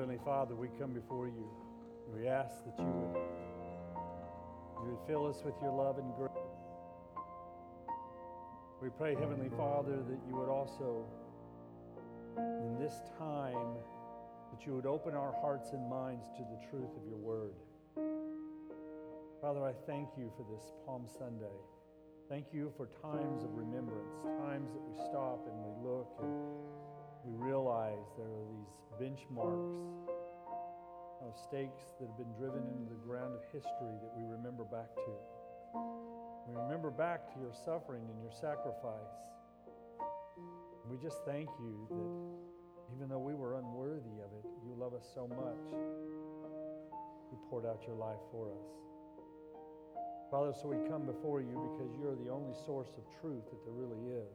Heavenly Father, we come before you. We ask that you would fill us with your love and grace. We pray, Heavenly Father, that you would also, in this time, that you would open our hearts and minds to the truth of your word. Father, I thank you for this Palm Sunday. Thank you for times of remembrance, times that we stop and we look and we realize there are these benchmarks of stakes that have been driven into the ground of history that we remember back to. We remember back to your suffering and your sacrifice. And we just thank you that even though we were unworthy of it, you love us so much. You poured out your life for us. Father, so we come before you because you're the only source of truth that there really is.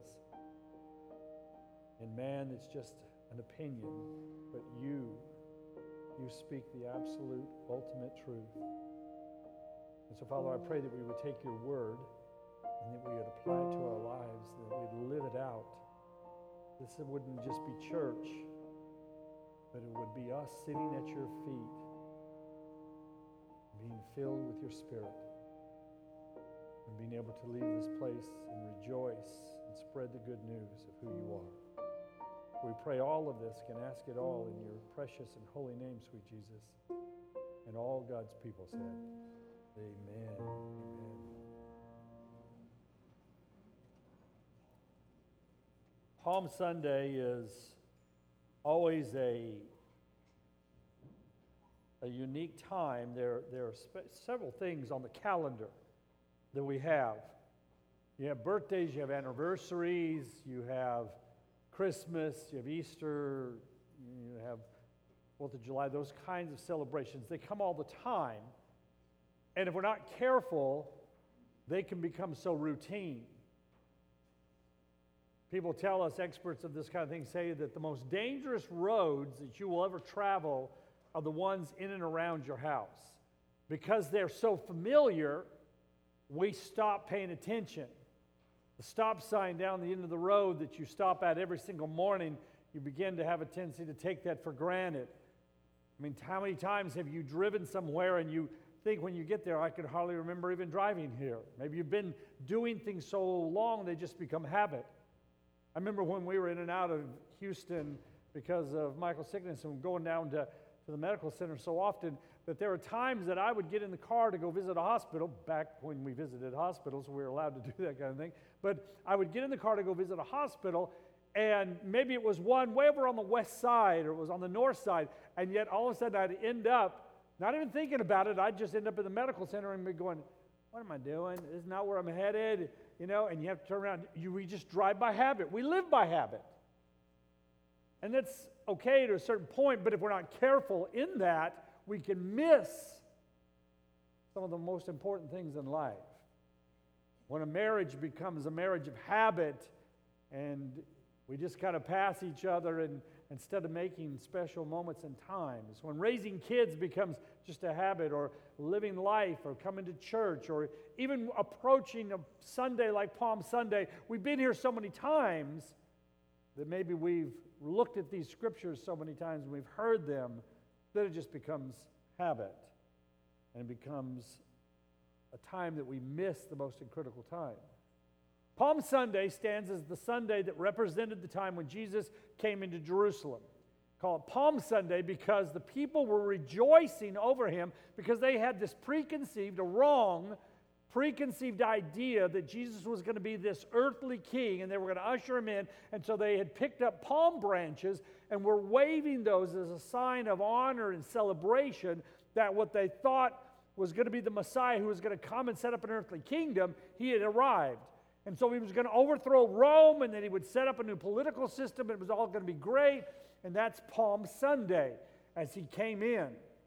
In man, it's just an opinion, but you speak the absolute, ultimate truth. And so, Father, I pray that we would take your word and that we would apply it to our lives, that we'd live it out. This wouldn't just be church, but it would be us sitting at your feet, being filled with your Spirit, and being able to leave this place and rejoice and spread the good news of who you are. We pray all of this, can ask it all in your precious and holy name, sweet Jesus. And all God's people said, amen. Amen. Palm Sunday is always a unique time. There are several things on the calendar that we have. You have birthdays, you have anniversaries, you have Christmas, you have Easter, you have 4th of July, those kinds of celebrations. They come all the time. And if we're not careful, they can become so routine. People tell us, experts of this kind of thing, say that the most dangerous roads that you will ever travel are the ones in and around your house. Because they're so familiar, we stop paying attention. The stop sign down the end of the road that you stop at every single morning, you begin to have a tendency to take that for granted. I mean, how many times have you driven somewhere and you think when you get there, I could hardly remember even driving here. Maybe you've been doing things so long, they just become habit. I remember when we were in and out of Houston because of Michael's sickness and going down to the medical center so often, that there were times that I would get in the car to go visit a hospital, back when we visited hospitals, we were allowed to do that kind of thing, but I would get in the car to go visit a hospital, and maybe it was one way over on the west side, or it was on the north side, and yet all of a sudden I'd end up, not even thinking about it, I'd just end up in the medical center and be going, what am I doing? This is not where I'm headed, and you have to turn around. We just drive by habit. We live by habit. And that's okay to a certain point, but if we're not careful in that, we can miss some of the most important things in life. When a marriage becomes a marriage of habit and we just kind of pass each other and instead of making special moments and times. When raising kids becomes just a habit, or living life, or coming to church, or even approaching a Sunday like Palm Sunday, we've been here so many times that maybe we've looked at these scriptures so many times and we've heard them that it just becomes habit, and it becomes a time that we miss the most critical time. Palm Sunday stands as the Sunday that represented the time when Jesus came into Jerusalem. Call it Palm Sunday because the people were rejoicing over him because they had this a wrong preconceived idea that Jesus was going to be this earthly king and they were going to usher him in. And so they had picked up palm branches and were waving those as a sign of honor and celebration that what they thought was going to be the Messiah who was going to come and set up an earthly kingdom, he had arrived. And so he was going to overthrow Rome, and then he would set up a new political system. It was all going to be great. And that's Palm Sunday as he came in.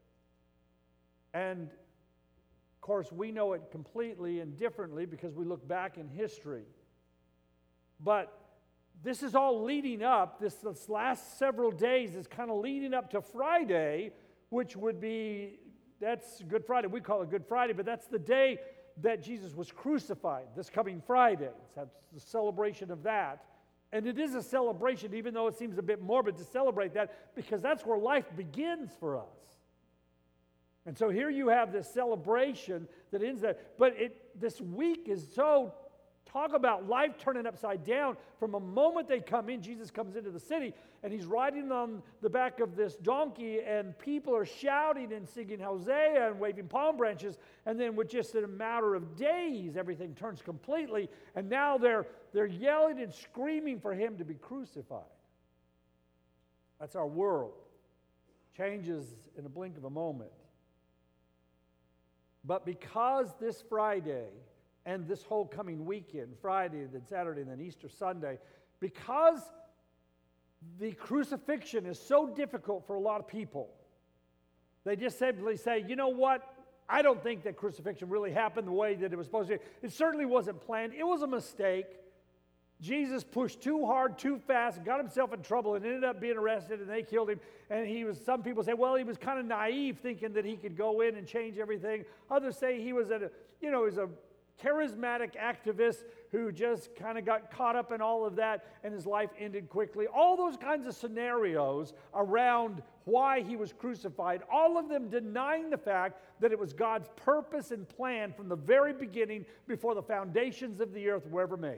And of course, we know it completely and differently because we look back in history. But this is all leading up, this last several days is kind of leading up to Friday, which would be, that's Good Friday. We call it Good Friday, but that's the day that Jesus was crucified, this coming Friday. That's the celebration of that. And it is a celebration, even though it seems a bit morbid to celebrate that, because that's where life begins for us. And so here you have this celebration that ends that. But this week is so, talk about life turning upside down. From a moment they come in, Jesus comes into the city, and he's riding on the back of this donkey, and people are shouting and singing Hosea and waving palm branches. And then with just a matter of days, everything turns completely. And now they're yelling and screaming for him to be crucified. That's our world. Changes in a blink of a moment. But because this Friday and this whole coming weekend, Friday, then Saturday, and then Easter Sunday, because the crucifixion is so difficult for a lot of people, they just simply say, you know what? I don't think that crucifixion really happened the way that it was supposed to. It certainly wasn't planned. It was a mistake. Jesus pushed too hard, too fast, got himself in trouble, and ended up being arrested, and they killed him. And some people say, well, he was kind of naive, thinking that he could go in and change everything. Others say he was a charismatic activist who just kind of got caught up in all of that, and his life ended quickly. All those kinds of scenarios around why he was crucified, all of them denying the fact that it was God's purpose and plan from the very beginning, before the foundations of the earth were ever made.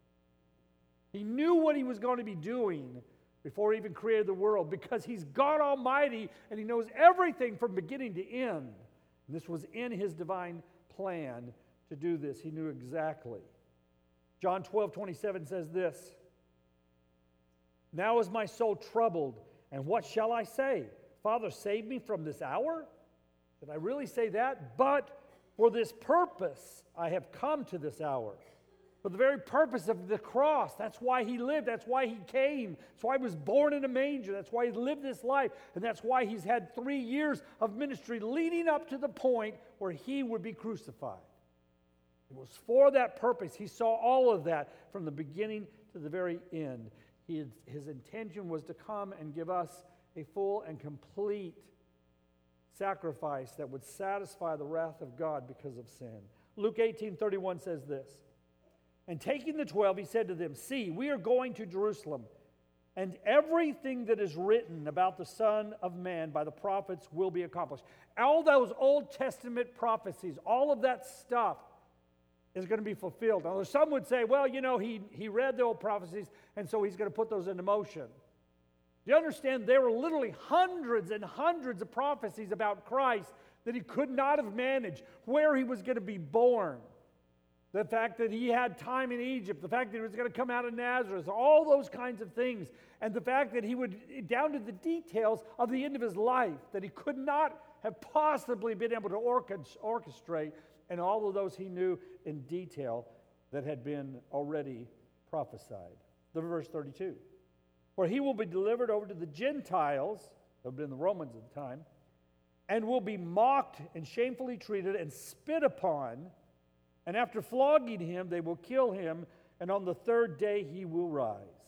He knew what he was going to be doing before he even created the world, because he's God Almighty and he knows everything from beginning to end. And this was in his divine plan to do this. He knew exactly. John 12:27 says this, "Now is my soul troubled, and what shall I say? Father, save me from this hour?" Did I really say that? But for this purpose I have come to this hour. For the very purpose of the cross. That's why he lived. That's why he came. That's why he was born in a manger. That's why he lived this life. And that's why he's had 3 years of ministry leading up to the point where he would be crucified. It was for that purpose. He saw all of that from the beginning to the very end. His intention was to come and give us a full and complete sacrifice that would satisfy the wrath of God because of sin. Luke 18:31 says this, "And taking the 12, he said to them, 'See, we are going to Jerusalem, and everything that is written about the Son of Man by the prophets will be accomplished.'" All those Old Testament prophecies, all of that stuff is going to be fulfilled. Now, some would say, well, he read the old prophecies, and so he's going to put those into motion. Do you understand? There were literally hundreds and hundreds of prophecies about Christ that he could not have managed, where he was going to be born. The fact that he had time in Egypt, the fact that he was going to come out of Nazareth, all those kinds of things. And the fact that he would, down to the details of the end of his life, that he could not have possibly been able to orchestrate, and all of those he knew in detail that had been already prophesied. The verse 32. "For he will be delivered over to the Gentiles," that would have been the Romans at the time, "and will be mocked and shamefully treated and spit upon. And after flogging him, they will kill him, and on the third day he will rise."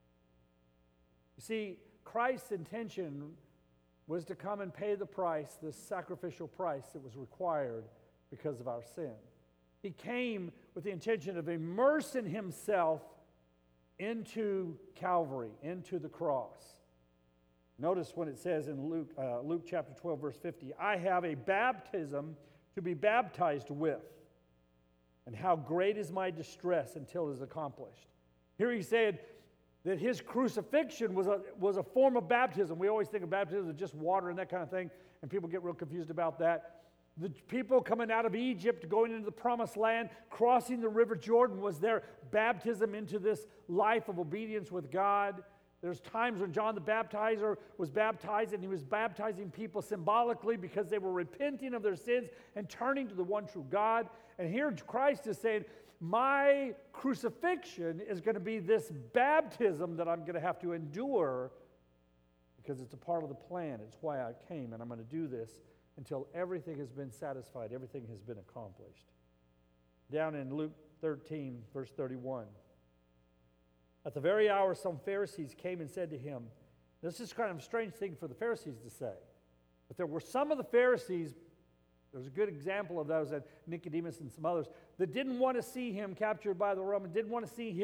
You see, Christ's intention was to come and pay the price, the sacrificial price that was required because of our sin. He came with the intention of immersing himself into Calvary, into the cross. Notice when it says in Luke chapter 12, verse 50, "I have a baptism to be baptized with, and how great is my distress until it is accomplished." Here he said that his crucifixion was a form of baptism. We always think of baptism as just water and that kind of thing, and people get real confused about that. The people coming out of Egypt, going into the promised land, crossing the river Jordan was their baptism into this life of obedience with God. There's times when John the Baptizer was baptized, and he was baptizing people symbolically because they were repenting of their sins and turning to the one true God. And here Christ is saying, my crucifixion is going to be this baptism that I'm going to have to endure because it's a part of the plan. It's why I came, and I'm going to do this until everything has been satisfied, everything has been accomplished. Down in Luke 13, verse 31. "At the very hour, some Pharisees came and said to him," this is kind of a strange thing for the Pharisees to say, but there were some of the Pharisees, there's a good example of those, at Nicodemus and some others, that didn't want to see him captured by the Romans, didn't want to see him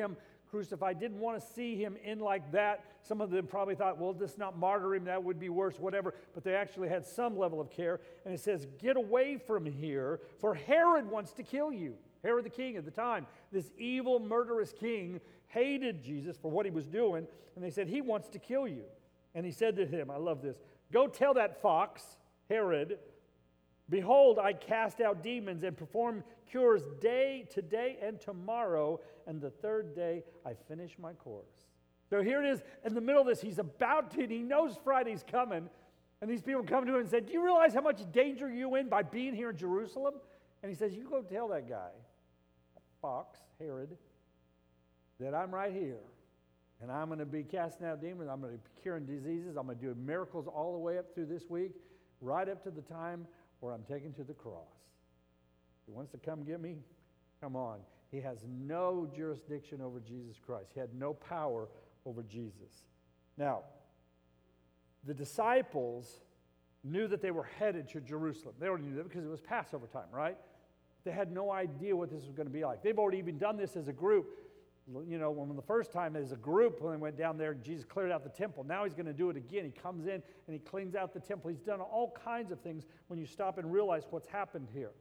crucified, didn't want to see him in like that. Some of them probably thought, well, this not martyr him, that would be worse, whatever. But they actually had some level of care. And it says, get away from here, for Herod wants to kill you. Herod the king at the time, this evil, murderous king, hated Jesus for what he was doing. And they said, he wants to kill you. And he said to him, I love this, go tell that fox, Herod, behold, I cast out demons and perform cures today and tomorrow, and the third day I finish my course. So here it is in the middle of this. He's about to, and he knows Friday's coming, and these people come to him and say, do you realize how much danger you're in by being here in Jerusalem? And he says, you go tell that guy, fox, Herod, that I'm right here, and I'm going to be casting out demons, I'm going to be curing diseases, I'm going to do miracles all the way up through this week, right up to the time where I'm taken to the cross. He wants to come get me? Come on. He has no jurisdiction over Jesus Christ. He had no power over Jesus. Now, the disciples knew that they were headed to Jerusalem. They already knew that because it was Passover time, right? They had no idea what this was going to be like. They've already even done this as a group. You know, when the first time as a group, when they went down there, Jesus cleared out the temple. Now he's going to do it again. He comes in and he cleans out the temple. He's done all kinds of things when you stop and realize what's happened here.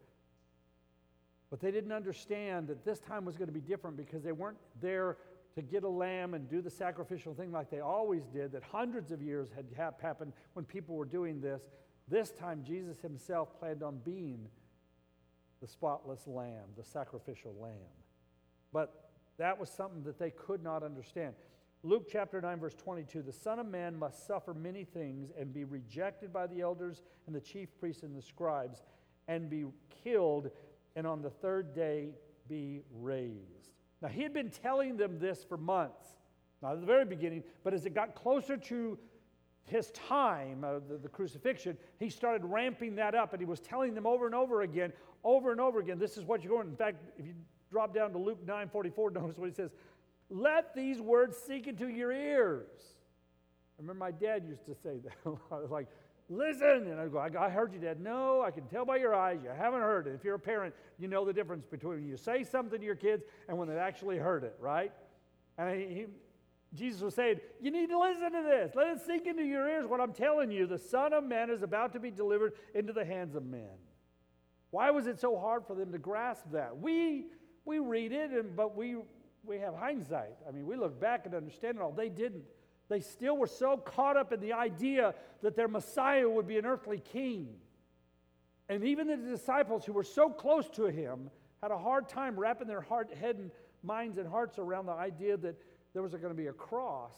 But they didn't understand that this time was going to be different because they weren't there to get a lamb and do the sacrificial thing like they always did, that hundreds of years had happened when people were doing this. This time, Jesus himself planned on being the spotless lamb, the sacrificial lamb. But that was something that they could not understand. Luke chapter 9, verse 22, the Son of Man must suffer many things and be rejected by the elders and the chief priests and the scribes and be killed, and on the third day be raised. Now, he had been telling them this for months, not at the very beginning, but as it got closer to his time, the crucifixion, he started ramping that up, and he was telling them over and over again, this is what you're going. In fact, if you drop down to Luke 9:44, notice what he says, let these words sink into your ears. I remember my dad used to say that a lot. I was like, listen, and I go, I heard you, Dad. No, I can tell by your eyes you haven't heard it. If you're a parent, you know the difference between when you say something to your kids and when they actually heard it, right? And Jesus was saying, you need to listen to this. Let it sink into your ears what I'm telling you. The Son of Man is about to be delivered into the hands of men. Why was it so hard for them to grasp that? We read it, but we have hindsight. I mean, we look back and understand it all. They didn't. They still were so caught up in the idea that their Messiah would be an earthly king. And even the disciples who were so close to him had a hard time wrapping their head and minds and hearts around the idea that there was going to be a cross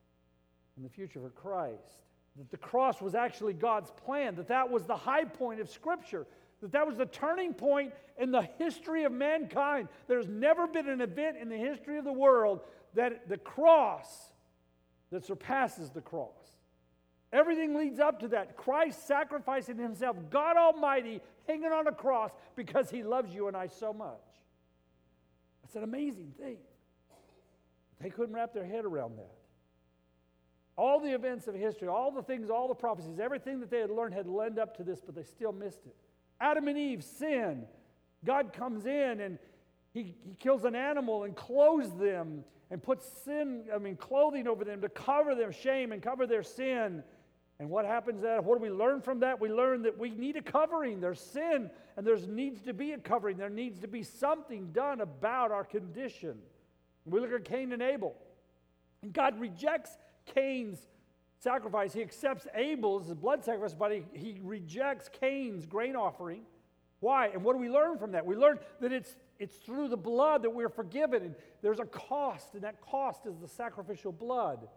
in the future for Christ. That the cross was actually God's plan. That was the high point of Scripture. That was the turning point in the history of mankind. There's never been an event in the history of the world that the cross that surpasses the cross. Everything leads up to that. Christ sacrificing himself, God Almighty, hanging on a cross because he loves you and I so much. That's an amazing thing. They couldn't wrap their head around that. All the events of history, all the things, all the prophecies, everything that they had learned had led up to this, but they still missed it. Adam and Eve sin. God comes in and he kills an animal and clothes them and puts clothing over them to cover their shame and cover their sin. And what happens then? What do we learn from that? We learn that we need a covering. There's sin and there needs to be a covering. There needs to be something done about our condition. We look at Cain and Abel. And God rejects Cain's sacrifice. He accepts Abel's blood sacrifice, but he rejects Cain's grain offering. Why? And what do we learn from that? We learn that it's through the blood that we're forgiven. And there's a cost, and that cost is the sacrificial blood.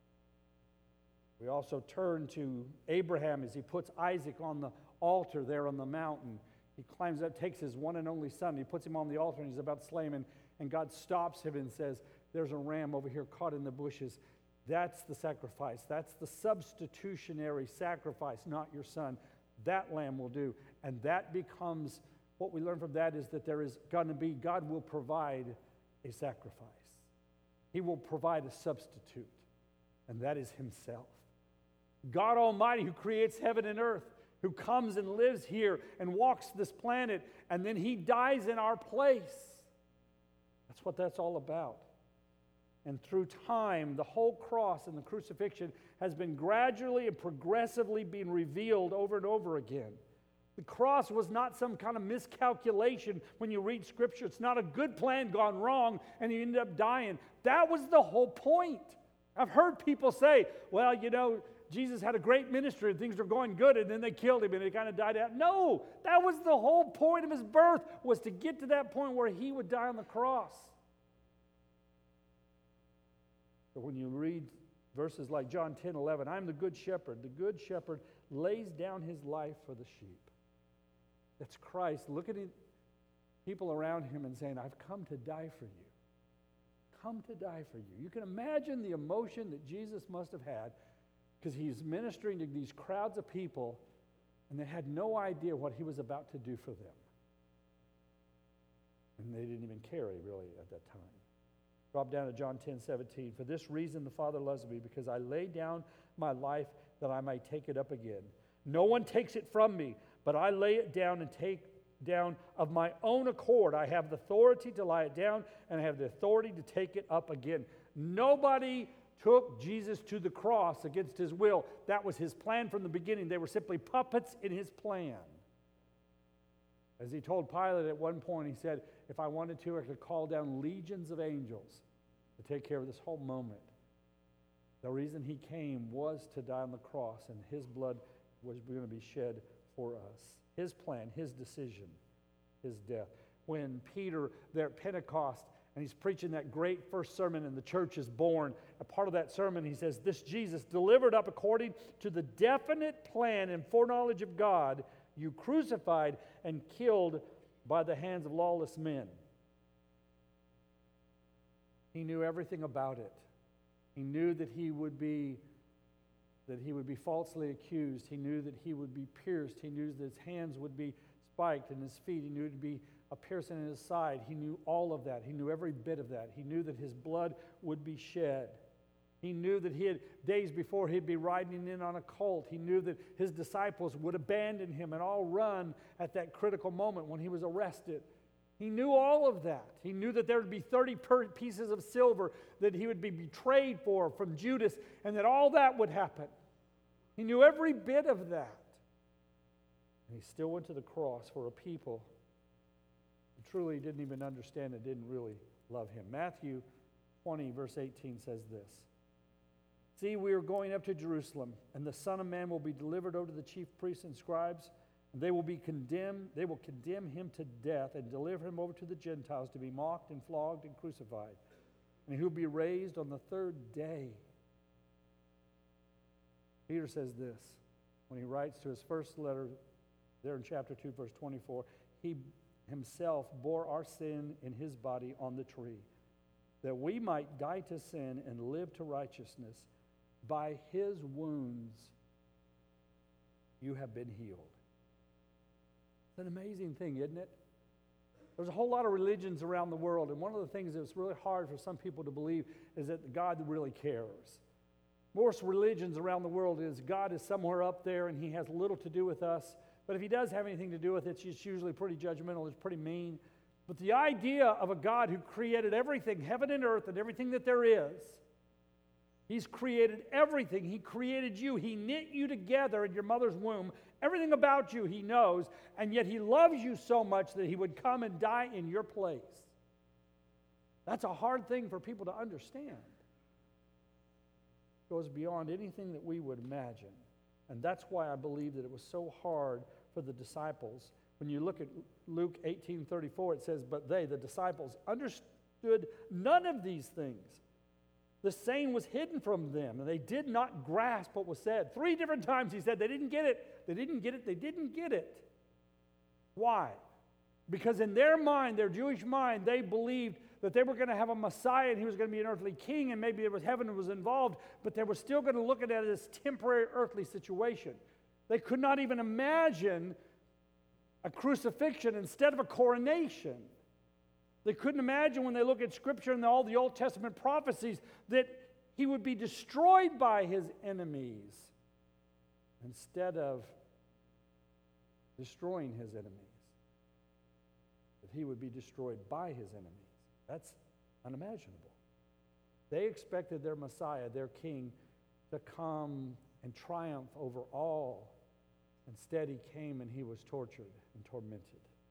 We also turn to Abraham as he puts Isaac on the altar there on the mountain. He climbs up, takes his one and only son, he puts him on the altar, and he's about to slay him, and God stops him and says, there's a ram over here caught in the bushes. That's the sacrifice. That's the substitutionary sacrifice, not your son. That lamb will do. And that becomes, what we learn from that is that there is going to be, God will provide a sacrifice. He will provide a substitute, and that is himself. God Almighty, who creates heaven and earth, who comes and lives here and walks this planet, and then he dies in our place. That's what that's all about. And through time, the whole cross and the crucifixion has been gradually and progressively being revealed over and over again. The cross was not some kind of miscalculation when you read Scripture. It's not a good plan gone wrong and you end up dying. That was the whole point. I've heard people say, well, Jesus had a great ministry and things were going good and then they killed him and he kind of died out. No, that was the whole point of his birth, was to get to that point where he would die on the cross. But when you read verses like John 10:11, I'm the good shepherd. The good shepherd lays down his life for the sheep. That's Christ looking at people around him and saying, I've come to die for you. Come to die for you. You can imagine the emotion that Jesus must have had, because he's ministering to these crowds of people and they had no idea what he was about to do for them. And they didn't even care really at that time. Drop down to John 10:17. For this reason the Father loves me, because I lay down my life that I may take it up again. No one takes it from me, but I lay it down and take down of my own accord. I have the authority to lie it down, and I have the authority to take it up again. Nobody took Jesus to the cross against his will. That was his plan from the beginning. They were simply puppets in his plan. As he told Pilate at one point, he said, if I wanted to, I could call down legions of angels to take care of this whole moment. The reason he came was to die on the cross, and his blood was going to be shed for us. His plan, his decision, his death. When Peter, there at Pentecost, and he's preaching that great first sermon and the church is born, a part of that sermon he says, this Jesus delivered up according to the definite plan and foreknowledge of God, you crucified and killed by the hands of lawless men. He knew everything about it. He knew that he would be falsely accused. He knew that he would be pierced. He knew that his hands would be spiked and his feet. He knew it would be a piercing in his side. He knew all of that. He knew every bit of that. He knew that his blood would be shed. He knew that days before he'd be riding in on a colt. He knew that his disciples would abandon him and all run at that critical moment when he was arrested. He knew all of that. He knew that there would be 30 pieces of silver that he would be betrayed for from Judas, and that all that would happen. He knew every bit of that. And he still went to the cross for a people who truly didn't even understand and didn't really love him. Matthew 20, verse 18 says this. See, we are going up to Jerusalem, and the Son of Man will be delivered over to the chief priests and scribes. They will condemn him to death and deliver him over to the Gentiles to be mocked and flogged and crucified. And he will be raised on the third day. Peter says this when he writes to his first letter there in chapter 2, verse 24. He himself bore our sin in his body on the tree, that we might die to sin and live to righteousness. By his wounds you have been healed. It's an amazing thing, isn't it? There's a whole lot of religions around the world, and one of the things that's really hard for some people to believe is that God really cares. Most religions around the world is God is somewhere up there and he has little to do with us. But if he does have anything to do with it, it's usually pretty judgmental, it's pretty mean. But the idea of a God who created everything, heaven and earth and everything that there is, he's created everything. He created you. He knit you together in your mother's womb. Everything about you he knows, and yet he loves you so much that he would come and die in your place. That's a hard thing for people to understand. It goes beyond anything that we would imagine. And that's why I believe that it was so hard for the disciples. When you look at Luke 18:34, it says, but they, the disciples, understood none of these things. The saying was hidden from them, and they did not grasp what was said. 3 different times he said they didn't get it. They didn't get it. They didn't get it. Why? Because in their mind, their Jewish mind, they believed that they were going to have a Messiah and he was going to be an earthly king, and maybe it was heaven that was involved, but they were still going to look at it as temporary earthly situation. They could not even imagine a crucifixion instead of a coronation. They couldn't imagine when they look at Scripture and all the Old Testament prophecies that he would be destroyed by his enemies instead of destroying his enemies. That he would be destroyed by his enemies. That's unimaginable. They expected their Messiah, their King, to come and triumph over all. Instead, he came and he was tortured and tormented.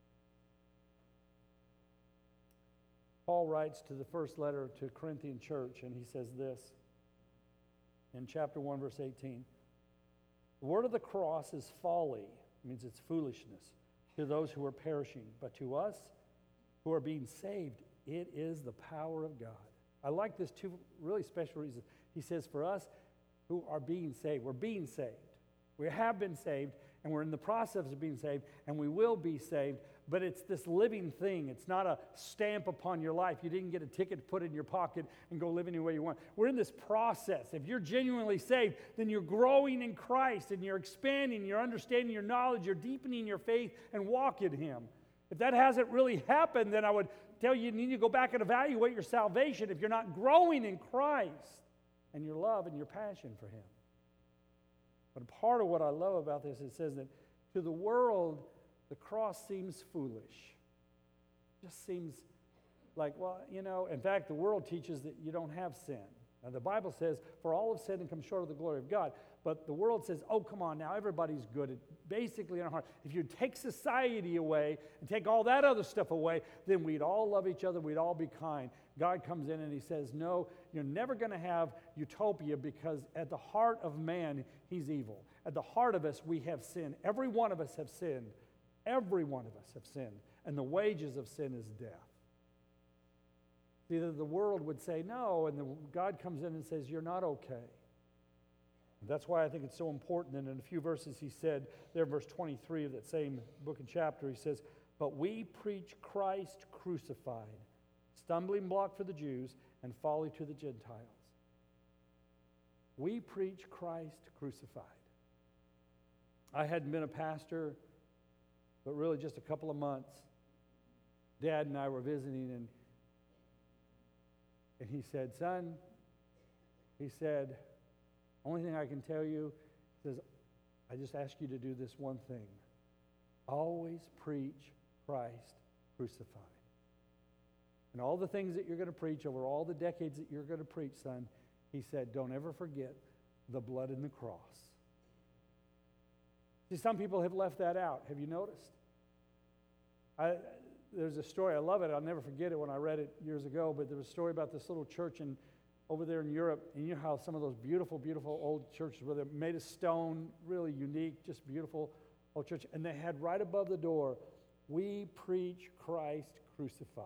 Paul writes to the first letter to Corinthian church, and he says this in chapter 1, verse 18. The word of the cross is folly, means it's foolishness, to those who are perishing. But to us who are being saved, it is the power of God. I like this two really special reasons. He says for us who are being saved, we're being saved. We have been saved, and we're in the process of being saved, and we will be saved. But it's this living thing. It's not a stamp upon your life. You didn't get a ticket to put in your pocket and go live any way you want. We're in this process. If you're genuinely saved, then you're growing in Christ, and you're expanding, you're understanding your knowledge, you're deepening your faith and walk in Him. If that hasn't really happened, then I would tell you need to go back and evaluate your salvation if you're not growing in Christ and your love and your passion for Him. But part of what I love about this, it says that to the world, the cross seems foolish. Just seems like, well, in fact, the world teaches that you don't have sin. Now, the Bible says, for all have sinned and come short of the glory of God. But the world says, oh, come on, now everybody's good. Basically, in our heart, if you take society away and take all that other stuff away, then we'd all love each other, we'd all be kind. God comes in and He says, no, you're never going to have utopia because at the heart of man, he's evil. At the heart of us, we have sin. Every one of us have sinned. Every one of us have sinned. And the wages of sin is death. Either the world would say no, and God comes in and says, you're not okay. That's why I think it's so important. And in a few verses he said, there in verse 23 of that same book and chapter, he says, but we preach Christ crucified, stumbling block for the Jews and folly to the Gentiles. We preach Christ crucified. I hadn't been a pastor, but really just a couple of months. Dad and I were visiting, and he said, son, he said, only thing I can tell you is I just ask you to do this one thing. Always preach Christ crucified. And all the things that you're going to preach over all the decades that you're going to preach, son, he said, don't ever forget the blood and the cross. See, some people have left that out. Have you noticed? There's a story, I love it, I'll never forget it when I read it years ago, but there was a story about this little church over there in Europe, and you know how some of those beautiful, beautiful old churches were made of stone, really unique, just beautiful old church, and they had right above the door, we preach Christ crucified.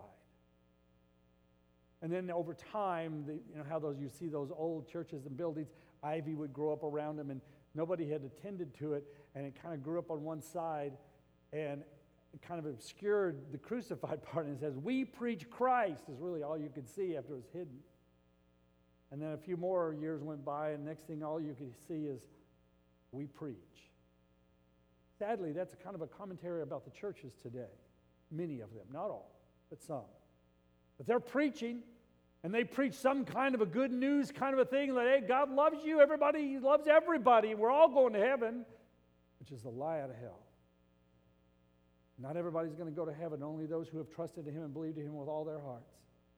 And then over time, how you see those old churches and buildings, ivy would grow up around them, and nobody had attended to it, and it kind of grew up on one side, and it kind of obscured the crucified part, and it says, we preach Christ, is really all you could see after it was hidden. And then a few more years went by, and next thing all you could see is, we preach. Sadly, that's kind of a commentary about the churches today. Many of them, not all, but some. But they're preaching, and they preach some kind of a good news kind of a thing, that, hey, God loves you, everybody loves everybody, we're all going to heaven, which is the lie out of hell. Not everybody's going to go to heaven, only those who have trusted in Him and believed in Him with all their hearts.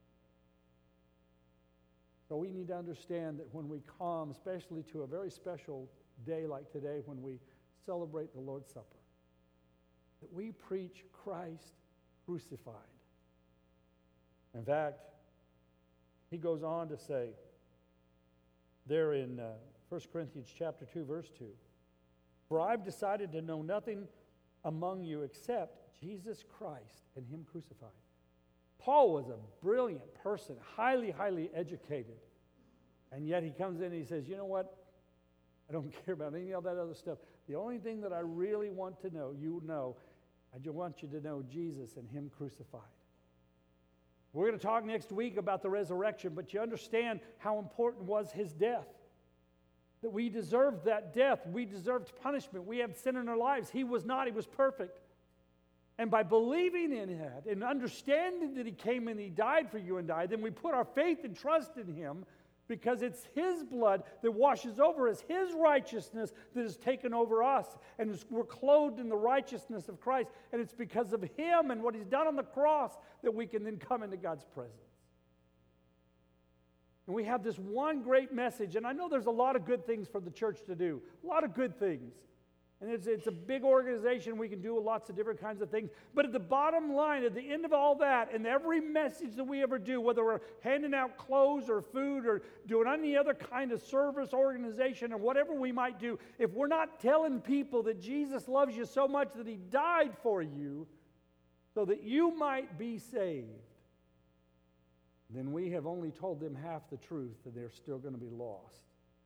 So we need to understand that when we come, especially to a very special day like today when we celebrate the Lord's Supper, that we preach Christ crucified. In fact, he goes on to say there in 1 Corinthians chapter 2, verse 2, for I've decided to know nothing among you except Jesus Christ and Him crucified. Paul was a brilliant person, highly, highly educated. And yet he comes in and he says, you know what? I don't care about any of that other stuff. The only thing that I really want to know, I just want you to know Jesus and Him crucified. We're going to talk next week about the resurrection, but you understand how important was His death. That we deserved that death. We deserved punishment. We have sin in our lives. He was not. He was perfect. And by believing in that and understanding that He came and He died for you and I, then we put our faith and trust in Him because it's His blood that washes over us, His righteousness that has taken over us. And we're clothed in the righteousness of Christ. And it's because of Him and what He's done on the cross that we can then come into God's presence. And we have this one great message, and I know there's a lot of good things for the church to do, a lot of good things. And it's a big organization. We can do lots of different kinds of things. But at the bottom line, at the end of all that, and every message that we ever do, whether we're handing out clothes or food or doing any other kind of service organization or whatever we might do, if we're not telling people that Jesus loves you so much that He died for you so that you might be saved, then we have only told them half the truth, and they're still going to be lost.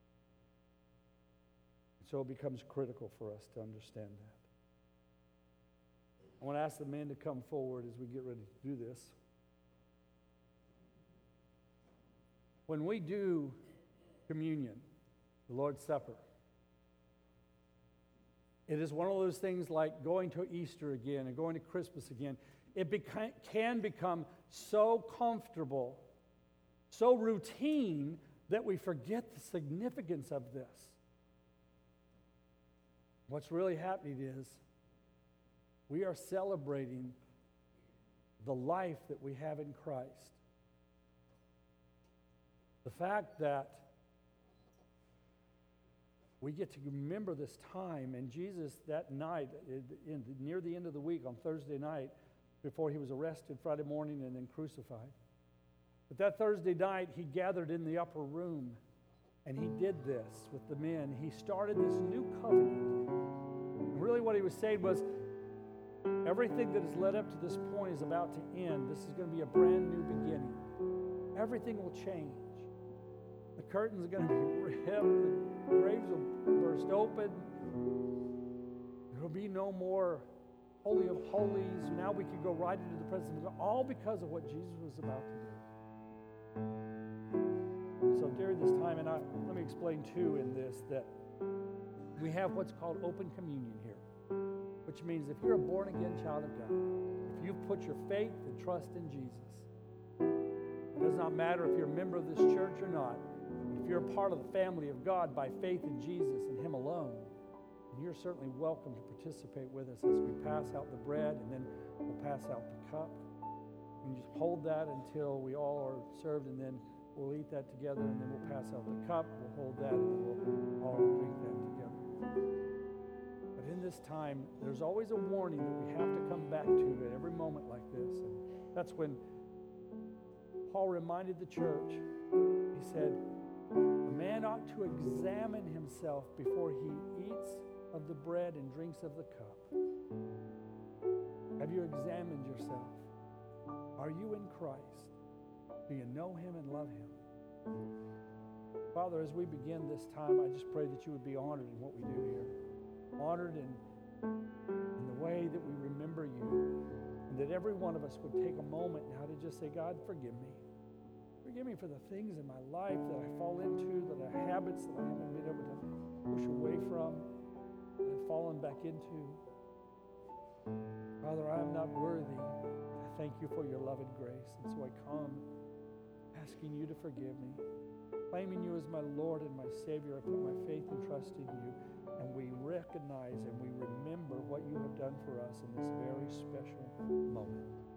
So it becomes critical for us to understand that. I want to ask the men to come forward as we get ready to do this. When we do communion, the Lord's Supper, it is one of those things like going to Easter again and going to Christmas again. It can become so comfortable, so routine, that we forget the significance of this. What's really happening is we are celebrating the life that we have in Christ. The fact that we get to remember this time, and Jesus that night, near the end of the week, on Thursday night, before He was arrested Friday morning and then crucified. But that Thursday night, He gathered in the upper room, and He did this with the men. He started this new covenant. Really what He was saying was, everything that has led up to this point is about to end. This is going to be a brand new beginning. Everything will change. The curtains are going to be ripped. The graves will burst open. There will be no more Holy of Holies. Now we can go right into the presence of God, all because of what Jesus was about to do. So during this time, and let me explain too in this, that we have what's called open communion here, which means if you're a born-again child of God, if you've put your faith and trust in Jesus, it does not matter if you're a member of this church or not, if you're a part of the family of God by faith in Jesus and Him alone, you're certainly welcome to participate with us as we pass out the bread, and then we'll pass out the cup. And just hold that until we all are served, and then we'll eat that together, and then we'll pass out the cup. We'll hold that, and then we'll all drink that together. But in this time, there's always a warning that we have to come back to at every moment like this. And that's when Paul reminded the church. He said, a man ought to examine himself before he eats of the bread and drinks of the cup. Have you examined yourself? Are you in Christ? Do you know Him and love Him? Father, as we begin this time, I just pray that You would be honored in what we do here. Honored in the way that we remember You. And that every one of us would take a moment now to just say, God, forgive me. Forgive me for the things in my life that I fall into, that are habits that I haven't been able to push away from, that I've fallen back into. Father, I am not worthy. I thank You for Your love and grace. And so I come asking You to forgive me, claiming You as my Lord and my Savior. I put my faith and trust in You, and we recognize and we remember what You have done for us in this very special moment.